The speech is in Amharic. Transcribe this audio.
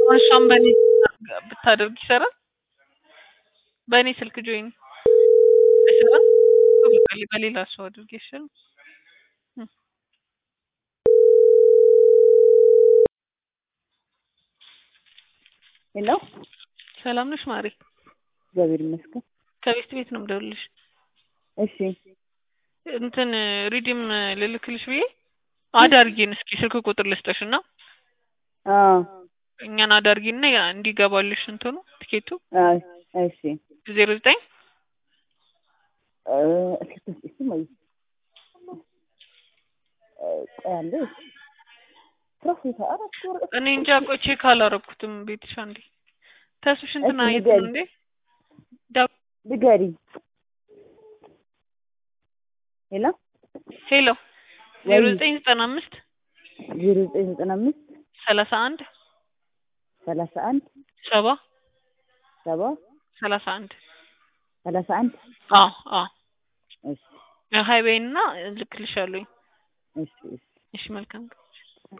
ዋሻም በኔ ብታደርግ ይሰራል። በኔ ስልክ ጆይን አይሰራም። በቃ በሌላ ሰው አድርጌ ይሻላል። ሄሎ ሰላም ነሽ ማሪ? እግዚአብሔር ይመስገን። ከቤት ቤት ነው የምደውልልሽ። እሺ እንትን ሪዲም ልልክልሽ ብዬ አዳርጊን እስኪ ስልክ ቁጥር ልስጠሽና እኛን አዳርጊና እንዲገባልሽ እንትኑ ትኬቱ እሺ 09 እስኪ ማይ አንዴ ፕሮፌሰር አራት ወር እኔ እንጃ ቆይ ቼክ አላረኩትም። ቤትሽ አንዴ ተስፍሽ እንትና የት ነው እንዴ? ድጋሪ ሄሎ ሄሎ 0995 0995 31 31 7 7 31 31 እሺ ሃይዌይና ልክልሻለሁ። እሺ እሺ መልካም